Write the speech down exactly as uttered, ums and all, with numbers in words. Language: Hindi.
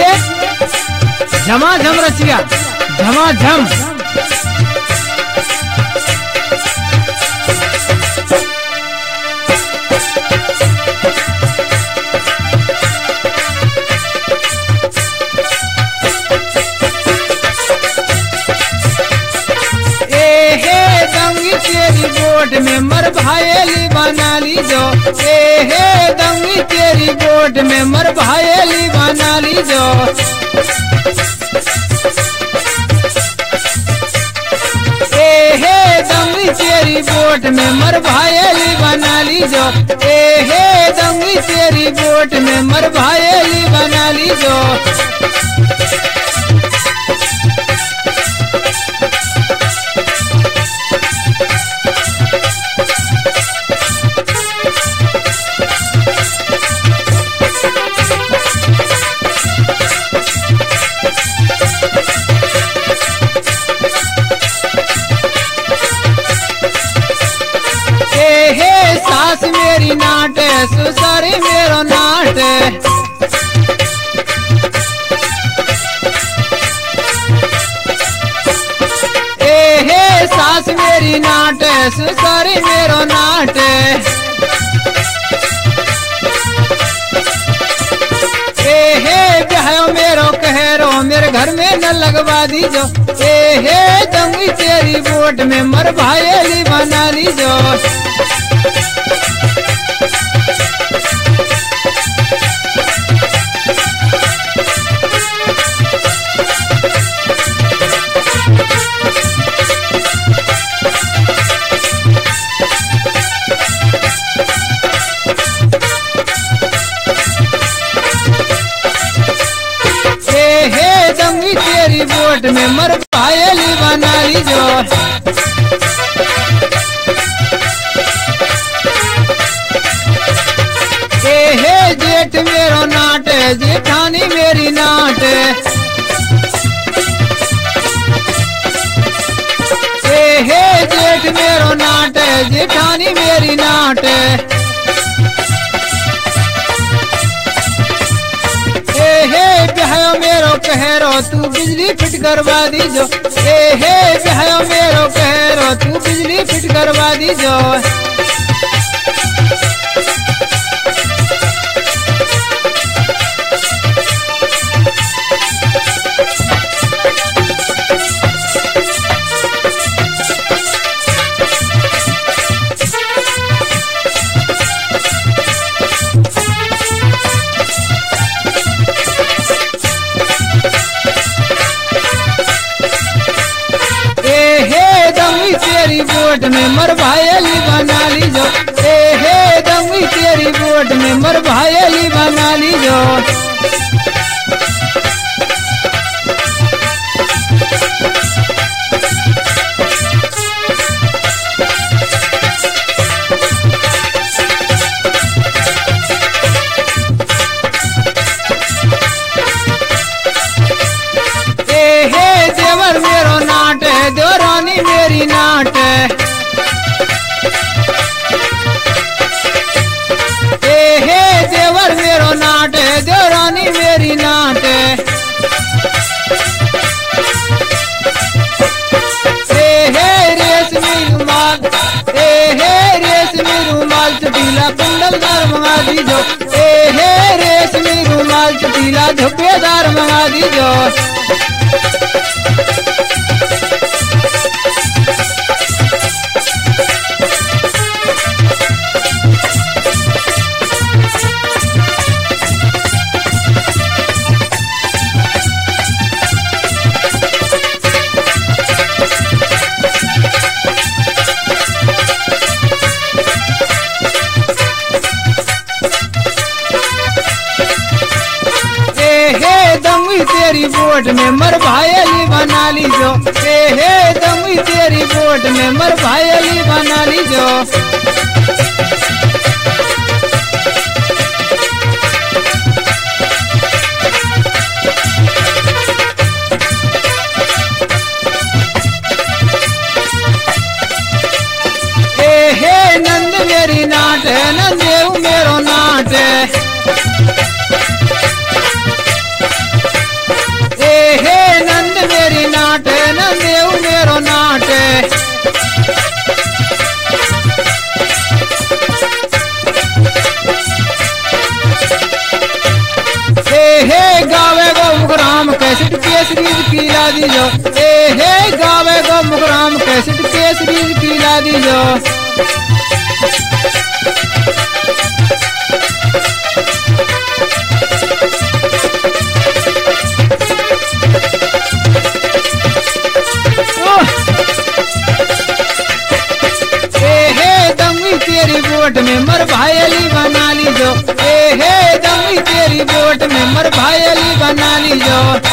लीजिए झमाझम रसिया झमाझम। तेरी बोट में मर भायली बना लीजो, ए हे दंगी तेरी बोट में मर भायली बना लीजो। ए हे दंगी तेरी बोट में मर भायली बना लीजो, ए हे दंगी तेरी बोट में मर भायली बना लीजो। सास मेरी नाट सुसारी मेरो नाट, ए हे सास मेरी नाट सुसारी मेरो नाट। ए हे ब्याहो मेरो कहरो मेरे घर में न लगवा दीजो, ए हे दंगी तेरी बोट में मर भायली बना लीजो। तेरी बोट में मर भायली बना लीजो। ए हे जेठ मेरो नाट जेठानी मेरी नाट, ए हे जेठ मेरो नाट जेठानी मेरी नाट। ब्याहो मेरो कहरो तू बिजली फिट करवा दीजो, ए हे ब्याहो मेरो कहरो तू बिजली फिट करवा दीजो। तेरी बोट में मर भायली बना लीजो, ए हे दंगी तेरी बोट में मर भायली बना लीजो। ए हे देवर मेरो नाट देवरानी मेरी नाट, ए हे देवर मेरो नाट देवरानी मेरी नाट। ए हे रेशमी रुमाल, ए हे रेशमी रुमाल चटीला कुंडलदार मंगा दीजो, ए हे रेशमी रुमाल चटीला झुब्बेदार मंगा दीजो। तेरी बोट में मर भायली बना लीजो, ए हे दंगी तेरी बोट में मर भायली बना लीजो। ए हे नंद मेरी नाट है नंदेव मेरो नाट है, दीजो। ए हे गावे गो मुकराम कैसेट केसरी की ला दीजो। तेरी बोट में मर भाईली बना लीजो। ए हे दमी तेरी बोट में मर भाईली बना लीजो।